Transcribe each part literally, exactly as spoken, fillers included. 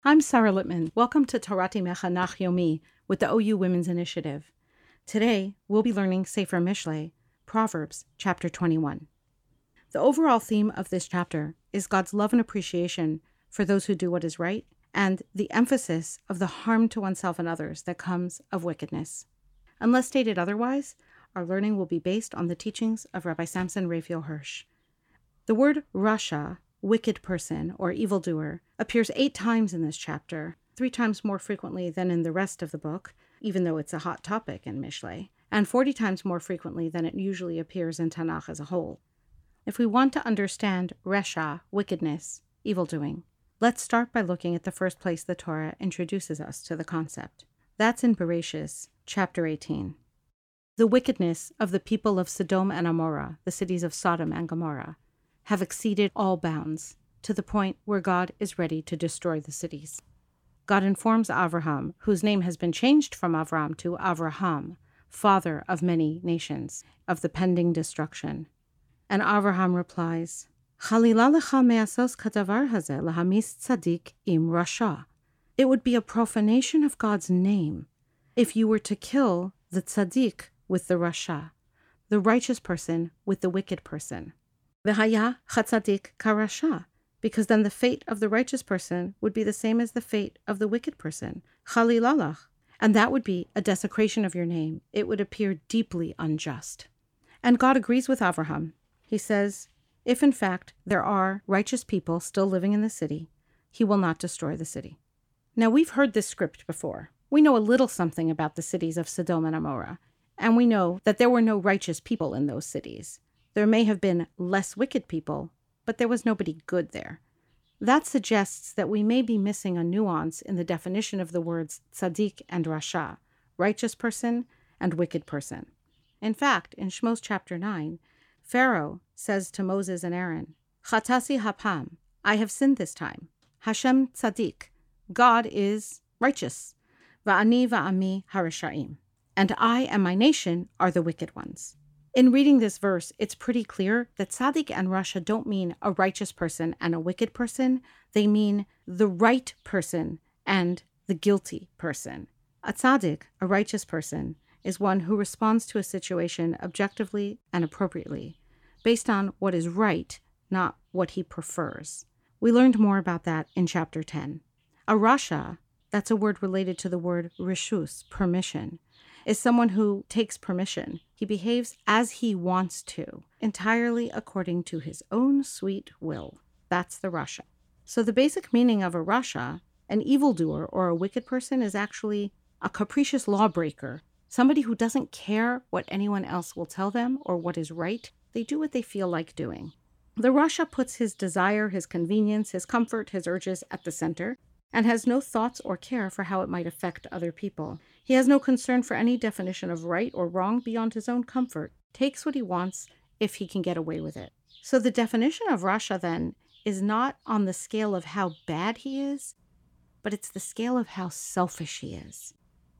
I'm Sarah Littman. Welcome to Torat Imecha Nach Yomi with the O U Women's Initiative. Today, we'll be learning Sefer Mishlei, Proverbs, chapter twenty-one. The overall theme of this chapter is God's love and appreciation for those who do what is right, and the emphasis of the harm to oneself and others that comes of wickedness. Unless stated otherwise, our learning will be based on the teachings of Rabbi Samson Raphael Hirsch. The word Rasha, wicked person or evildoer, appears eight times in this chapter, three times more frequently than in the rest of the book, even though it's a hot topic in Mishlei, and forty times more frequently than it usually appears in Tanakh as a whole. If we want to understand Resha, wickedness, evildoing, let's start by looking at the first place the Torah introduces us to the concept. That's in Bereshis, chapter eighteen. The wickedness of the people of Sodom and Amorah, the cities of Sodom and Gomorrah, have exceeded all bounds, to the point where God is ready to destroy the cities. God informs Avraham, whose name has been changed from Avram to Avraham, father of many nations, of the pending destruction. And Avraham replies, Chalila lecha me'asos kadavar hazeh lahamis tzadik im rasha. It would be a profanation of God's name if you were to kill the tzaddik with the rasha, the righteous person with the wicked person. V'haya chatzadik karasha, because then the fate of the righteous person would be the same as the fate of the wicked person. Chalilalach. And that would be a desecration of your name. It would appear deeply unjust. And God agrees with Avraham. He says, if in fact there are righteous people still living in the city, he will not destroy the city. Now we've heard this script before. We know a little something about the cities of Sodom and Amorah, and we know that there were no righteous people in those cities. There may have been less wicked people, but there was nobody good there. That suggests that we may be missing a nuance in the definition of the words tzaddik and rasha, righteous person and wicked person. In fact, in Shmos chapter nine, Pharaoh says to Moses and Aaron, Chatasi hapam, I have sinned this time. Hashem tzaddik, God is righteous. Va'ani va'ami harashaim, and I and my nation are the wicked ones. In reading this verse, it's pretty clear that tzaddik and rasha don't mean a righteous person and a wicked person. They mean the right person and the guilty person. A tzaddik, a righteous person, is one who responds to a situation objectively and appropriately, based on what is right, not what he prefers. We learned more about that in chapter ten. A rasha, that's a word related to the word rishus, permission, is someone who takes permission. He behaves as he wants to, entirely according to his own sweet will. That's the rasha. So the basic meaning of a rasha, an evildoer or a wicked person, is actually a capricious lawbreaker, somebody who doesn't care what anyone else will tell them or what is right. They do what they feel like doing. The rasha puts his desire, his convenience, his comfort, his urges at the center, and has no thoughts or care for how it might affect other people. He has no concern for any definition of right or wrong beyond his own comfort, takes what he wants if he can get away with it. So the definition of rasha, then, is not on the scale of how bad he is, but it's the scale of how selfish he is.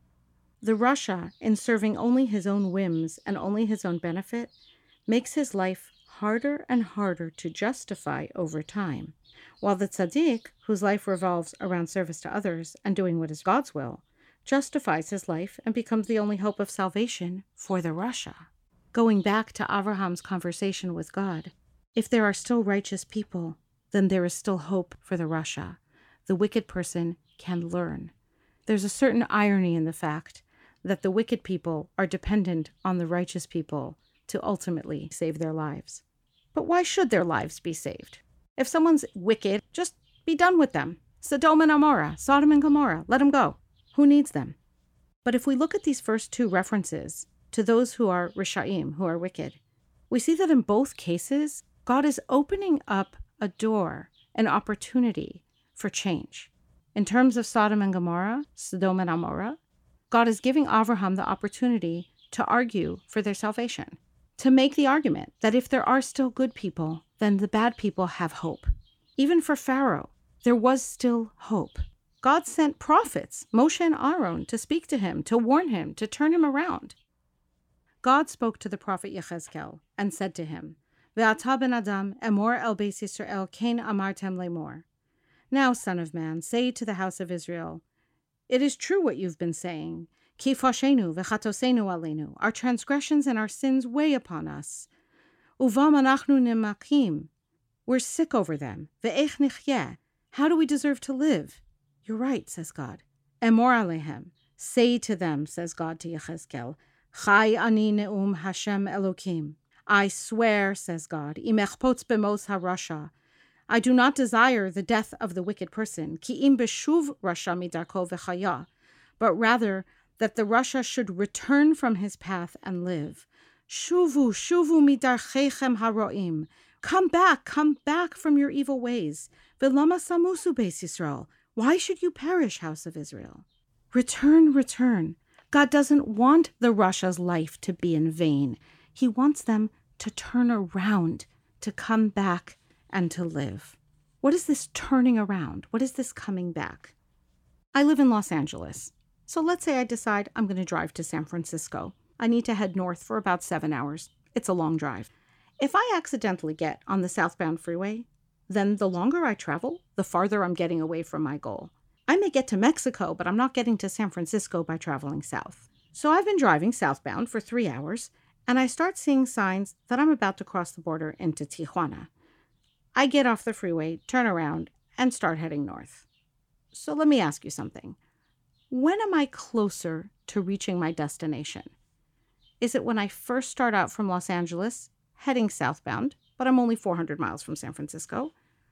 The rasha, in serving only his own whims and only his own benefit, makes his life harder and harder to justify over time, while the tzaddik, whose life revolves around service to others and doing what is God's will, justifies his life and becomes the only hope of salvation for the rasha. Going back to Avraham's conversation with God, if there are still righteous people, then there is still hope for the rasha. The wicked person can learn. There's a certain irony in the fact that the wicked people are dependent on the righteous people to ultimately save their lives. But why should their lives be saved? If someone's wicked, just be done with them. Sodom and Amorah, Sodom and Gomorrah, let them go. Who needs them? But if we look at these first two references to those who are rishaim, who are wicked, we see that in both cases, God is opening up a door, an opportunity for change. In terms of Sodom and Gomorrah, Sodom and Amorah, God is giving Avraham the opportunity to argue for their salvation, to make the argument that if there are still good people, then the bad people have hope. Even for Pharaoh, there was still hope. God sent prophets, Moshe and Aaron, to speak to him, to warn him, to turn him around. God spoke to the prophet Yechezkel and said to him, Ve'ata ben Adam, emor el beis Yisrael, kein amartem lemor. Now, son of man, say to the house of Israel, it is true what you've been saying. Ki fashenu v'chatosenu aleinu. Our transgressions and our sins weigh upon us. Uvam anachnu nemakim. We're sick over them. Ve'ech nichyeh. How do we deserve to live? You're right, says God. Emor alehem. Say to them, says God to Yechezkel, Chai ani neum Hashem Elokim. I swear, says God, Im echpotz bemos harasha. I do not desire the death of the wicked person, ki im beshuv rasha midarko v'chaya, but rather that the rasha should return from his path and live. Shuvu, shuvu midarchechem haroim. Come back, come back from your evil ways. V'lama samusu beis Yisrael. Why should you perish, house of Israel? Return, return. God doesn't want the rasha's life to be in vain. He wants them to turn around, to come back, and to live. What is this turning around? What is this coming back? I live in Los Angeles. So let's say I decide I'm going to drive to San Francisco. I need to head north for about seven hours. It's a long drive. If I accidentally get on the southbound freeway, then the longer I travel, the farther I'm getting away from my goal. I may get to Mexico, but I'm not getting to San Francisco by traveling south. So I've been driving southbound for three hours, and I start seeing signs that I'm about to cross the border into Tijuana. I get off the freeway, turn around, and start heading north. So let me ask you something. When am I closer to reaching my destination? Is it when I first start out from Los Angeles, heading southbound, but I'm only four hundred miles from San Francisco?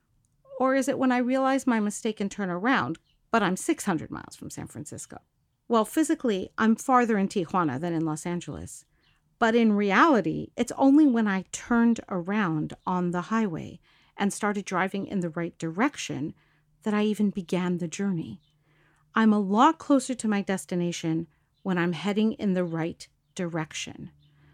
Or is it when I realize my mistake and turn around, but I'm six hundred miles from San Francisco? Well, physically, I'm farther in Tijuana than in Los Angeles. But in reality, it's only when I turned around on the highway and started driving in the right direction that I even began the journey. I'm a lot closer to my destination when I'm heading in the right direction.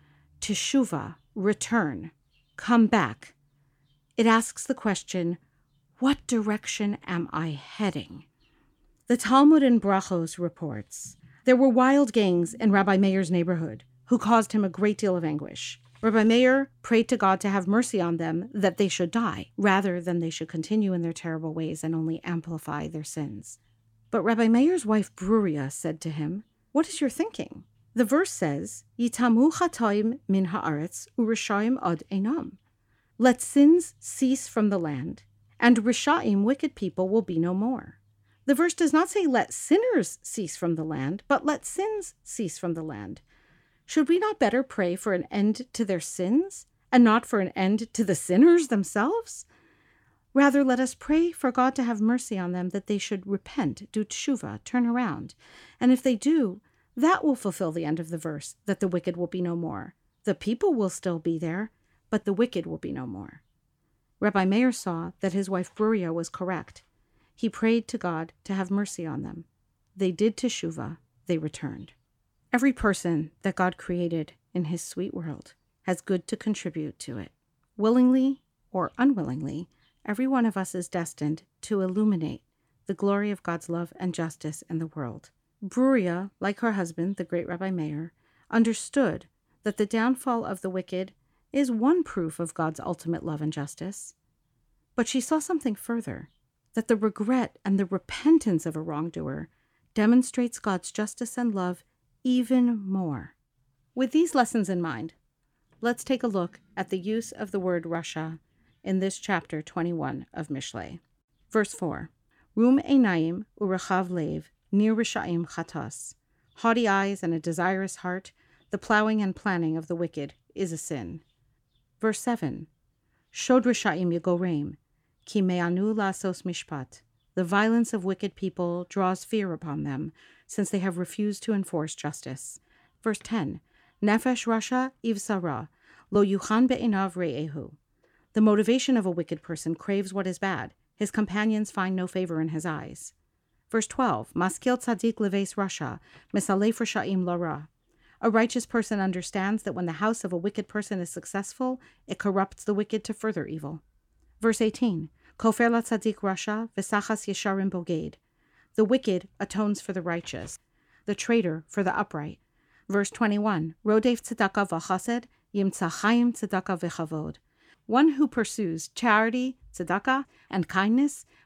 Teshuvah, return, come back. It asks the question, what direction am I heading? The Talmud in Brachos reports, there were wild gangs in Rabbi Meir's neighborhood who caused him a great deal of anguish. Rabbi Meir prayed to God to have mercy on them that they should die, rather than they should continue in their terrible ways and only amplify their sins. But Rabbi Meir's wife Bruria said to him, what is your thinking? The verse says, Yitamu chatoim min haaretz u'rishaim ad einam. Let sins cease from the land, and rishaim, wicked people, will be no more. The verse does not say let sinners cease from the land, but let sins cease from the land. Should we not better pray for an end to their sins, and not for an end to the sinners themselves? Rather, let us pray for God to have mercy on them, that they should repent, do teshuvah, turn around. And if they do, that will fulfill the end of the verse, that the wicked will be no more. The people will still be there, but the wicked will be no more. Rabbi Meir saw that his wife Bruria was correct. He prayed to God to have mercy on them. They did teshuvah, they returned. Every person that God created in his sweet world has good to contribute to it. Willingly or unwillingly, every one of us is destined to illuminate the glory of God's love and justice in the world. Bruria, like her husband, the great Rabbi Meir, understood that the downfall of the wicked is one proof of God's ultimate love and justice. But she saw something further, that the regret and the repentance of a wrongdoer demonstrates God's justice and love even more. With these lessons in mind, let's take a look at the use of the word rasha in this chapter twenty-one of Mishlei. Verse four, Rum einayim urechav lev, nir rishaim chatas. Haughty eyes and a desirous heart, the plowing and planning of the wicked is a sin. Verse seven, Shod rishaim yagorem, ki me'anu la'asos mishpat. The violence of wicked people draws fear upon them, since they have refused to enforce justice. Verse ten, Nefesh rasha ivsara, lo yuchan be'enav re'ehu. The motivation of a wicked person craves what is bad. His companions find no favor in his eyes. Verse twelve, Maskil tzadik leves rasha, misalef rashaim lara. A righteous person understands that when the house of a wicked person is successful, it corrupts the wicked to further evil. Verse eighteen, Kofer la tzadik rasha, v'sachas yesharim boged. The wicked atones for the righteous, the traitor for the upright. Verse twenty-one, Rodef tzedakah v'chased, yimtza chaim tzedakah v'chavod. One who pursues charity, tzedakah, and kindness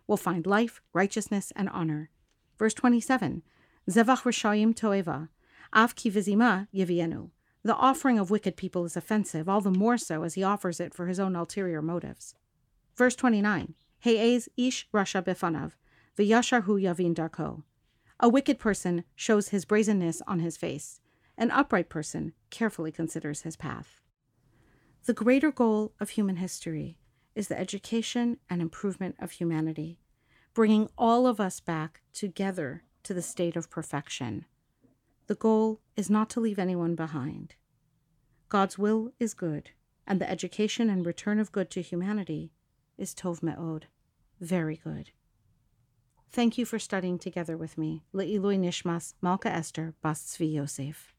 will find life, righteousness, and honor. Verse twenty-seven, Zevach Rishayim Toeva, Av ki vizima yivienu. The offering of wicked people is offensive, all the more so as he offers it for his own ulterior motives. Verse twenty-nine, He'ez ish rasha befanav, v'yashar hu yavin darko. A wicked person shows his brazenness on his face. An upright person carefully considers his path. The greater goal of human history is the education and improvement of humanity, bringing all of us back together to the state of perfection. The goal is not to leave anyone behind. God's will is good, and the education and return of good to humanity is Tov Me'od, very good. Thank you for studying together with me. Le'ilui Nishmas Malka Esther Bas Tzvi Yosef.